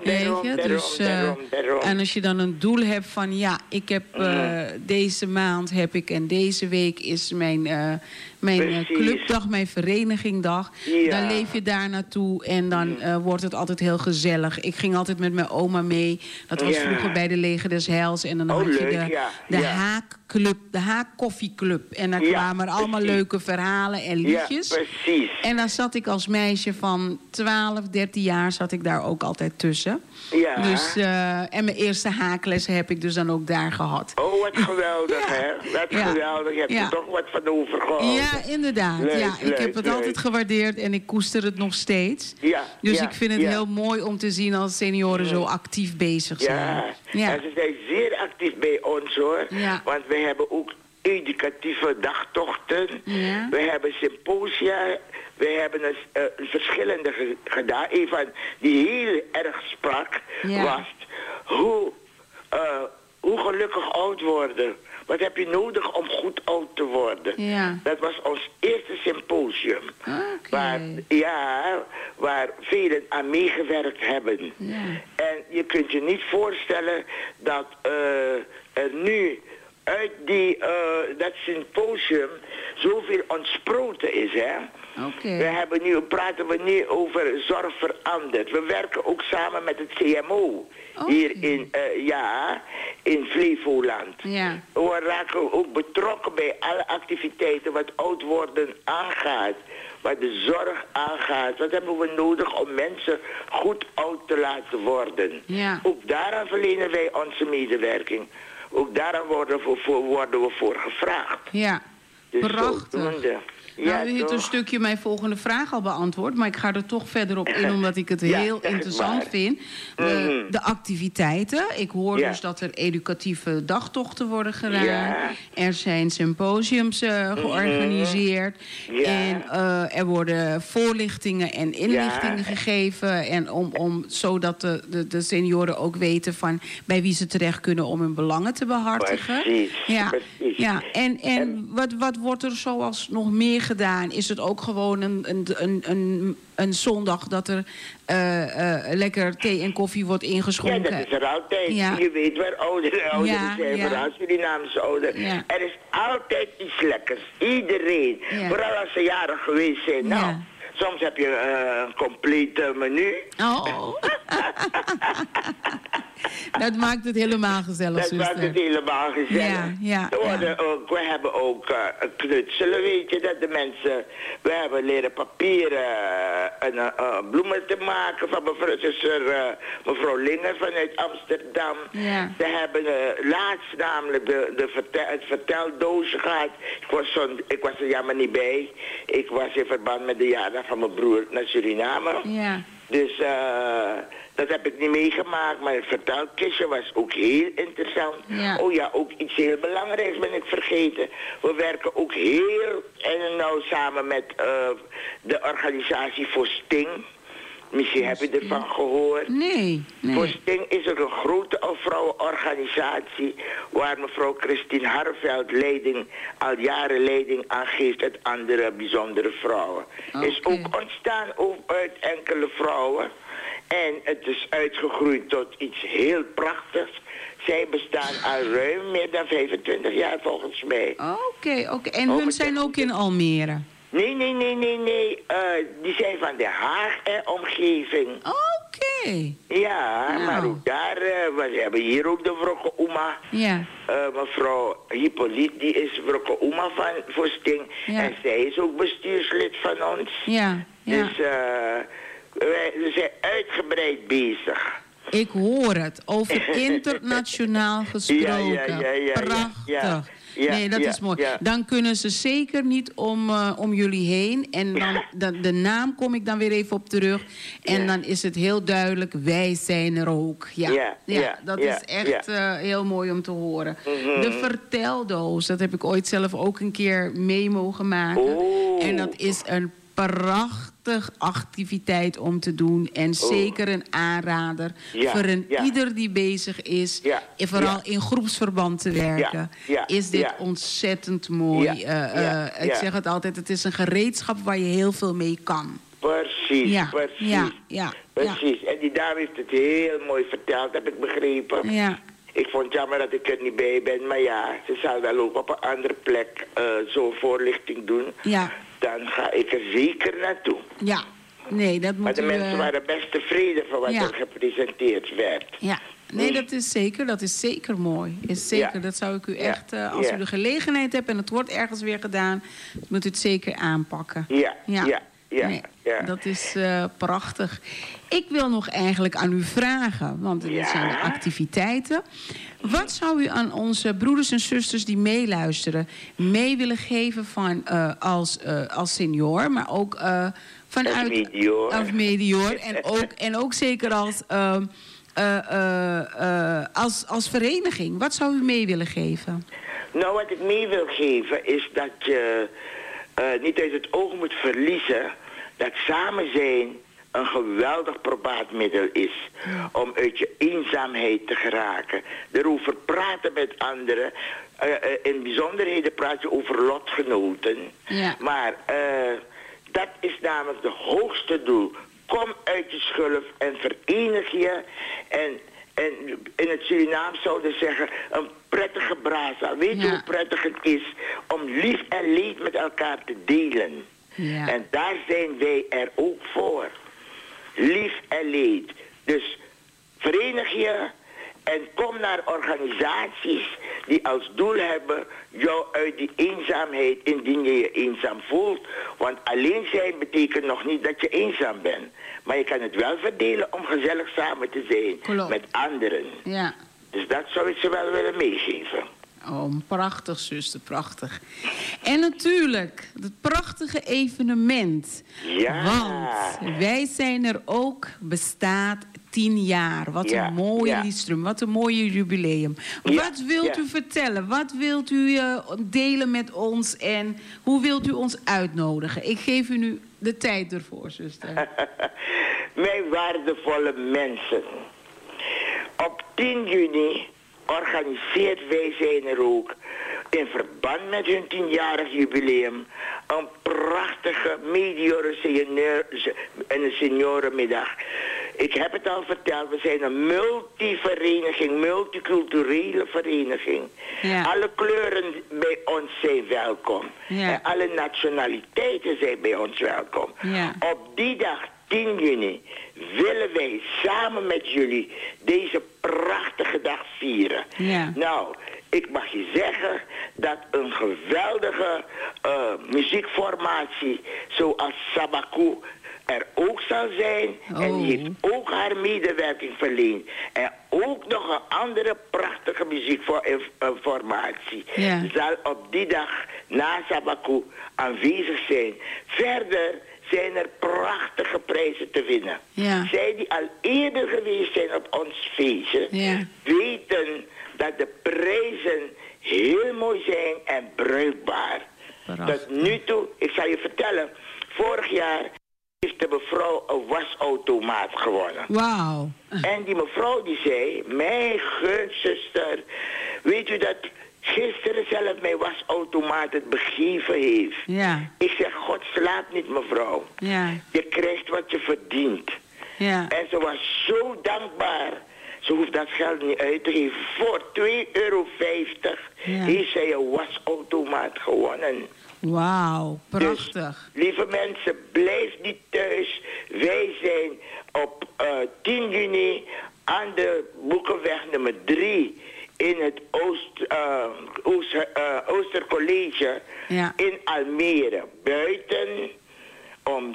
En als je dan een doel hebt van, ik heb deze maand heb ik en deze week is mijn clubdag, mijn verenigingdag. Dan leef je daar naartoe en dan wordt het altijd heel gezellig. Ik ging altijd met mijn oma mee. Dat was vroeger bij de Leger des Heils. En dan had je de Haakclub, de Haakkoffieclub. En dan kwamen er allemaal leuke verhalen en liedjes. Ja, precies. En dan zat ik als meisje van 12, 13 jaar zat ik daar ook altijd tussen. Dus, en mijn eerste haaklessen heb ik dus dan ook daar gehad. Oh, wat geweldig, hè? Wat geweldig. Je hebt er toch wat van overgehouden. Ja, inderdaad. Ik heb het altijd gewaardeerd en ik koester het nog steeds. Dus ik vind het heel mooi om te zien als senioren zo actief bezig zijn. En ze zijn zeer actief bij ons, hoor. Want wij hebben ook educatieve dagtochten. We hebben symposia. We hebben verschillende gedaan. Een van die heel erg sprak was hoe gelukkig oud worden. Wat heb je nodig om goed oud te worden? Dat was ons eerste symposium. Waar velen aan meegewerkt hebben. En je kunt je niet voorstellen dat er nu uit dat symposium zoveel ontsproten is, hè? Praten we nu over zorg veranderd. We werken ook samen met het CMO hier in Flevoland. We raken ook betrokken bij alle activiteiten wat oud worden aangaat. Wat de zorg aangaat. Wat hebben we nodig om mensen goed oud te laten worden. Ook daaraan verlenen wij onze medewerking. Ook daaraan worden we voor gevraagd. Dus prachtig. zodoende. Nou, Ja, u heeft toch? een stukje mijn volgende vraag al beantwoord, maar ik ga er toch verder op in, omdat ik het Ja, heel zeg het interessant maar. vind. De activiteiten. Ik hoor Ja. dus dat er educatieve dagtochten worden gedaan. Ja. Er zijn symposiums georganiseerd. Ja. En er worden voorlichtingen en inlichtingen gegeven. En zodat de senioren ook weten van bij wie ze terecht kunnen om hun belangen te behartigen. Precies, Ja, precies. ja. En wat wordt er zoals nog meer gedaan? Is het ook gewoon een zondag dat er lekker thee en koffie wordt Ja, ingeschonken? dat is er altijd. Ja. Je weet waar ouderen zijn, ja. vooral Surinaamse ouderen. Ja. Er is altijd iets lekkers. Iedereen. Ja. Vooral als ze jarig geweest zijn. Nou, Ja. soms heb je een compleet menu. Oh. Dat maakt het helemaal gezellig, Dat zuster. maakt het helemaal gezellig. Ja, ja, We hebben ook knutselen, weet je, dat de mensen... We hebben leren papieren bloemen te maken van mevrouw Linger vanuit Amsterdam. Ja. We hebben laatst namelijk het verteldoosje gehad. Ik was er jammer niet bij. Ik was in verband met de jaardag van mijn broer naar Suriname. Ja. Dus dat heb ik niet meegemaakt, maar het vertelkistje was ook heel interessant. Ja. Oh ja, ook iets heel belangrijks ben ik vergeten. We werken ook heel en nauw samen met de organisatie voor Sting. Misschien heb je ervan gehoord. Nee. Voor Sting is er een grote vrouwenorganisatie waar mevrouw Christine Harveld al jaren leiding aan geeft uit andere bijzondere vrouwen. Is ook ontstaan uit enkele vrouwen. En het is uitgegroeid tot iets heel prachtigs. Zij bestaan al ruim meer dan 25 jaar volgens mij. Oké. En hun zijn ook in Almere? Nee. Die zijn van Den Haag en omgeving. Oké. Ja, Nou. maar ook daar, we hebben hier ook de Vrokke Oema. Ja. Mevrouw Hippolyte, die is Vrokke Oema voor Sting. Ja. En zij is ook bestuurslid van ons. Ja. Dus we zijn uitgebreid bezig. Ik hoor het. Over internationaal gesproken. Ja. Prachtig. Ja, nee, dat is mooi. ja. Dan kunnen ze zeker niet om jullie heen. En dan, de naam kom ik dan weer even op terug. En dan is het heel duidelijk, wij zijn er ook. Dat is echt heel mooi om te horen. De verteldoos, dat heb ik ooit zelf ook een keer mee mogen maken. En dat is een prachtig activiteit om te doen. En zeker een aanrader voor ieder die bezig is. En vooral in groepsverband te werken. Is dit ontzettend mooi. Ik zeg het altijd, het is een gereedschap waar je heel veel mee kan. Precies. Precies. En die dame heeft het heel mooi verteld, heb ik begrepen. Ja. Ik vond het jammer dat ik er niet bij ben. Maar ja, ze zal wel ook op een andere plek zo'n voorlichting doen. Ja. Dan ga ik er zeker naartoe. Ja, nee, dat moet maar de mensen waren best tevreden van wat er gepresenteerd werd. Ja, nee, dat is zeker mooi. Is zeker, dat zou ik u echt, als u de gelegenheid hebt en het wordt ergens weer gedaan, moet u het zeker aanpakken. Dat is prachtig. Ik wil nog eigenlijk aan u vragen, want dit zijn de activiteiten. Wat zou u aan onze broeders en zusters die meeluisteren mee willen geven van als senior, maar ook vanuit als medior en ook zeker als vereniging? Wat zou u mee willen geven? Nou, wat ik mee wil geven is dat je niet uit het oog moet verliezen dat samen zijn een geweldig probaat middel is om uit je eenzaamheid te geraken. Erover praten met anderen. In bijzonderheden praat je over lotgenoten. Ja. Maar dat is namelijk het hoogste doel. Kom uit je schulp en verenig je. En in het Surinaams zouden zeggen een prettige brasa. Weet je hoe prettig het is om lief en leed met elkaar te delen? Ja. En daar zijn wij er ook voor. Lief en leed. Dus verenig je en kom naar organisaties die als doel hebben jou uit die eenzaamheid, indien je je eenzaam voelt. Want alleen zijn betekent nog niet dat je eenzaam bent. Maar je kan het wel verdelen om gezellig samen te zijn met anderen. Ja. Dus dat zou ik ze wel willen meegeven. Oh, prachtig, zuster, prachtig. En natuurlijk, het prachtige evenement. Ja. Want wij zijn er ook, bestaat 10 jaar. Wat een mooie Lidstrum, wat een mooie jubileum. Wat wilt u vertellen? Wat wilt u delen met ons? En hoe wilt u ons uitnodigen? Ik geef u nu de tijd ervoor, zuster. Mijn waardevolle mensen. Op 10 juni organiseert Wij Zijn Er Ook in verband met hun 10-jarig jubileum een prachtige en een seniorenmiddag. Ik heb het al verteld, we zijn een multivereniging, multiculturele vereniging. Ja. Alle kleuren bij ons zijn welkom. Ja. En alle nationaliteiten zijn bij ons welkom. Ja. Op die dag, 10 juni, willen wij samen met jullie deze prachtige dag vieren. Ja. Nou, ik mag je zeggen dat een geweldige muziekformatie zoals Sabaku er ook zal zijn. En die heeft ook haar medewerking verleend. En ook nog een andere prachtige muziekformatie zal op die dag na Sabaku aanwezig zijn. Verder zijn er prachtige prijzen te winnen. Ja. Zij die al eerder geweest zijn op ons feestje, weten dat de prijzen heel mooi zijn en bruikbaar. Tot nu toe, ik zal je vertellen, vorig jaar heeft de mevrouw een wasautomaat gewonnen. Wauw. En die mevrouw die zei, mijn gunzuster, weet u dat gisteren zelf mijn wasautomaat het begeven heeft. Ja. Ik zeg, God slaapt niet, mevrouw. Ja. Je krijgt wat je verdient. Ja. En ze was zo dankbaar. Ze hoeft dat geld niet uit te geven. Voor €2,50 heeft zij een wasautomaat gewonnen. Wauw, prachtig. Dus, lieve mensen, blijf niet thuis. Wij zijn op 10 juni aan de Boekenweg nummer 3... in het Oostercollege in Almere. Buiten om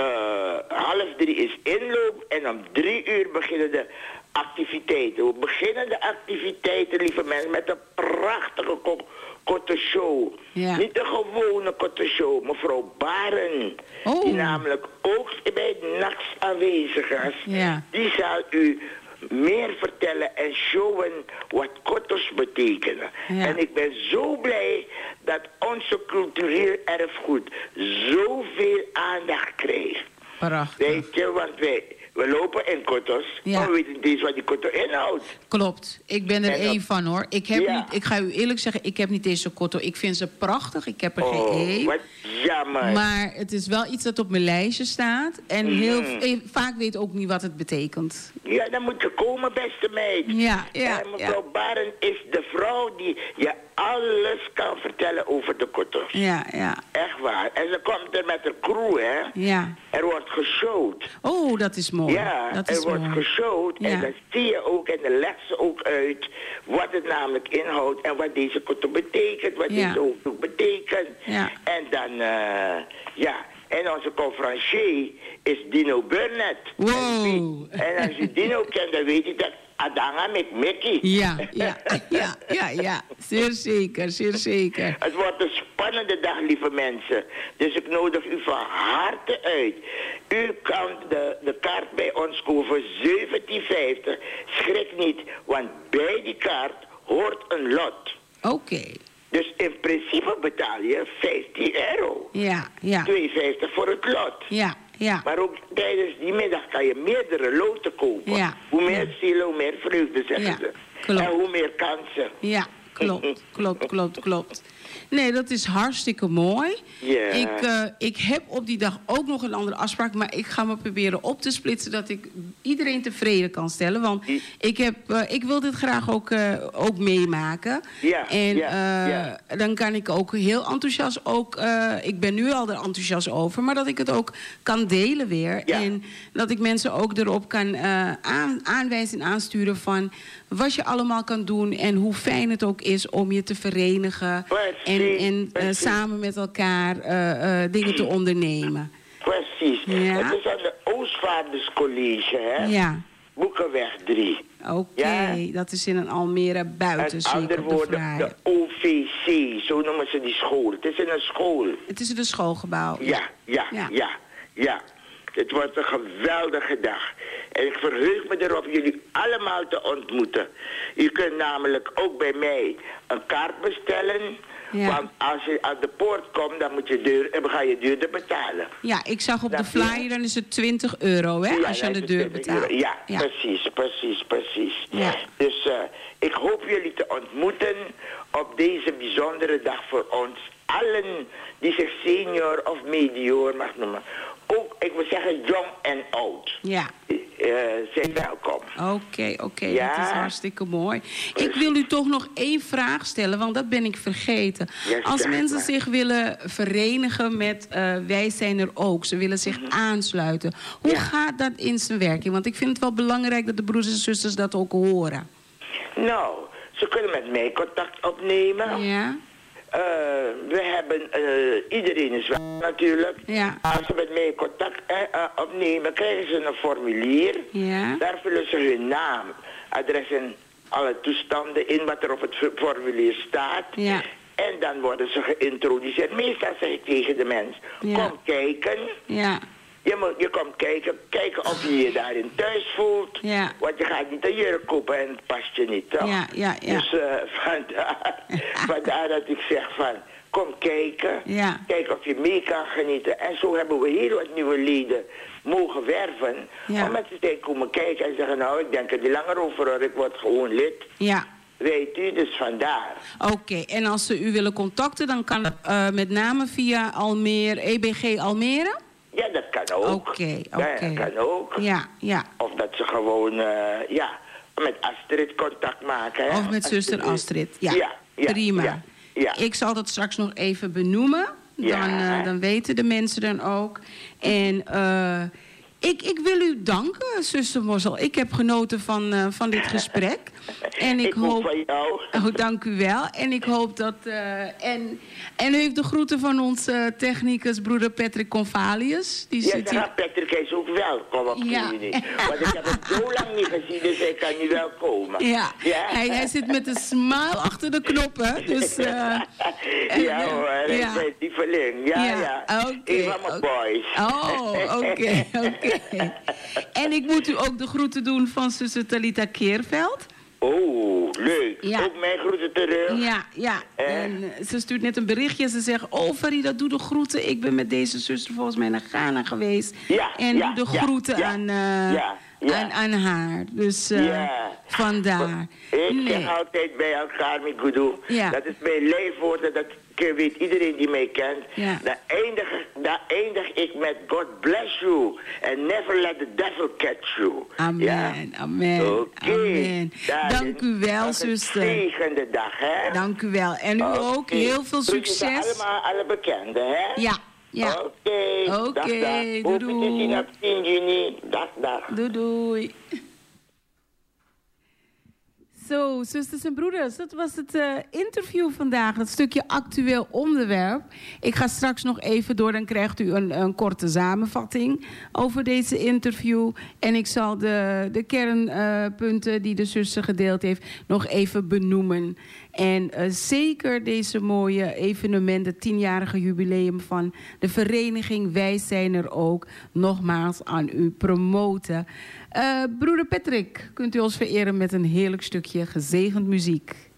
2:30 is inloop en om 3:00 beginnen de activiteiten. We beginnen de activiteiten, lieve mensen, met een prachtige kottenshow. Ja. Niet de gewone kottenshow, mevrouw Baren, die namelijk ook bij NAX aanwezig is. Ja. Die zal u meer vertellen en showen wat kotters betekenen. Ja. En ik ben zo blij dat onze cultureel erfgoed zoveel aandacht krijgt. Prachtig. Weet je, want we lopen in kotters, maar we weten niet eens wat die kotter inhoudt. Klopt, ik ben er één van hoor. Ik ga u eerlijk zeggen, ik heb niet deze kotter. Ik vind ze prachtig, ik heb er geen één. Wat jammer. Maar het is wel iets dat op mijn lijstje staat. En heel vaak weet ook niet wat het betekent. Ja, dan moet je komen, beste meid. Ja. En mevrouw Baren is de vrouw die je alles kan vertellen over de kotters. Ja. Echt waar. En ze komt er met een crew, hè. Ja. Er wordt geshowd. Oh, dat is mooi. Ja, er wordt geshowd. En dan zie je ook en dan legt ze ook uit wat het namelijk inhoudt en wat deze kotter betekent, wat deze hoofddoek betekent. Ja. En dan, en onze conferencier is Dino Burnett. Wow. En als je Dino kent, dan weet je dat Adanga met Mickey. Ja. Zeer zeker. Het wordt een spannende dag, lieve mensen. Dus ik nodig u van harte uit. U kan de kaart bij ons kopen voor €17,50. Schrik niet, want bij die kaart hoort een lot. Oké. Dus in principe betaal je €15. Ja. €2,50 voor het lot. Ja. Maar ook tijdens die middag kan je meerdere loten kopen. Ja. Hoe meer zielen, hoe meer vreugde, zeggen ze. Klopt. En hoe meer kansen. Ja, klopt. Nee, dat is hartstikke mooi. Yeah. Ik heb op die dag ook nog een andere afspraak, maar ik ga me proberen op te splitsen dat ik iedereen tevreden kan stellen. Want ik wil dit graag ook meemaken. Dan kan ik ook heel enthousiast ik ben nu al er enthousiast over, maar dat ik het ook kan delen weer. Ja. En dat ik mensen ook erop kan aanwijzen en aansturen van wat je allemaal kan doen en hoe fijn het ook is om je te verenigen. En samen met elkaar dingen te ondernemen. Precies. Ja. Het is aan de Oostvaarderscollege, hè? Ja. Boekenweg 3. Oké, dat is in een Almere buiten. Met andere woorden, de OVC, zo noemen ze die school. Het is in een school. Het is in een schoolgebouw. Ja. Het wordt een geweldige dag. En ik verheug me erop jullie allemaal te ontmoeten. Je kunt namelijk ook bij mij een kaart bestellen. Ja. Want als je aan de poort komt, dan ga je duurder betalen. Ja, ik zag op de flyer, dan is het €20, hè, als je aan de deur betaalt. Ja, precies. Ja. Dus ik hoop jullie te ontmoeten op deze bijzondere dag voor ons. Allen die zich senior of medior mag noemen. Ook, ik wil zeggen, jong en oud. Ja. Zijn welkom. Oké, ja? Dat is hartstikke mooi. Ik wil u toch nog één vraag stellen, want dat ben ik vergeten. Ja, als mensen zich willen verenigen met Wij zijn er ook, ze willen zich aansluiten. Hoe gaat dat in zijn werking? Want ik vind het wel belangrijk dat de broers en zusters dat ook horen. Nou, ze kunnen met mij contact opnemen. Ja. We hebben, iedereen is wel natuurlijk. Ja. Als ze met mij contact opnemen, krijgen ze een formulier. Ja. Daar vullen ze hun naam, adres en alle toestanden in wat er op het formulier staat. Ja. En dan worden ze geïntroduceerd. Meestal zeg ik tegen de mens, kom kijken. Ja. Je komt kijken of je je daarin thuis voelt. Ja. Want je gaat niet een jurk kopen en het past je niet, toch? Ja. Dus vandaar dat ik zeg van, kom kijken. Ja. Kijk of je mee kan genieten. En zo hebben we heel wat nieuwe leden mogen werven. Ja. Omdat ze komen kijken en zeggen, nou, ik denk er niet langer over hoor, ik word gewoon lid. Ja. Weet u, dus vandaar. Oké, en als ze u willen contacten, dan kan het met name via Almere, EBG Almere? Ja, dat kan ook. Oké. Ja, dat kan ook. Ja. Of dat ze gewoon, met Astrid contact maken. Hè? Of met zuster Astrid. Ja, prima. Ja. Ik zal dat straks nog even benoemen. Dan weten de mensen dan ook. En ik wil u danken, zuster Mossel. Ik heb genoten van dit gesprek. En ik hoop van jou. Oh, dank u wel. En ik hoop dat... En u heeft de groeten van onze technicus, broeder Patrick Convalius. Die zit hier. Patrick is ook welkom op jullie. Want ik heb hem zo lang niet gezien, dus hij kan niet wel komen. Ja. Hij zit met een smile achter de knoppen. Dus, hoor, ik ben lieveling. Ja. Oké. Een van mijn boys. Oh, oké. En ik moet u ook de groeten doen van zuster Talita Keerveld. Oh, leuk. Ja. Ook mijn groeten terug. Ja. En ze stuurt net een berichtje. Ze zegt, Farida, doe de groeten. Ik ben met deze zuster volgens mij naar Ghana geweest. En doe de groeten aan haar. Dus vandaar. Ik zeg altijd bij elkaar, Mikudu. Dat is mijn leefwoord. Dat weet iedereen die mij kent. Daar eindig ik met God bless you. And never let the devil catch you. Amen. Oké. Dank u wel, zuster. Een zegende dag, hè. Dank u wel. En u ook. Heel veel succes. Allemaal alle bekenden, hè. Ja. Oké. Doei. Op 10 juni. Dag. Doei. Zo, zusters en broeders, dat was het interview vandaag. Dat stukje actueel onderwerp. Ik ga straks nog even door, dan krijgt u een korte samenvatting over deze interview. En ik zal de kernpunten die de zuster gedeeld heeft nog even benoemen. En zeker deze mooie evenement, het 10-jarige jubileum van de vereniging Wij zijn er ook, nogmaals aan u promoten. Broeder Patrick, kunt u ons vereren met een heerlijk stukje gezegend muziek?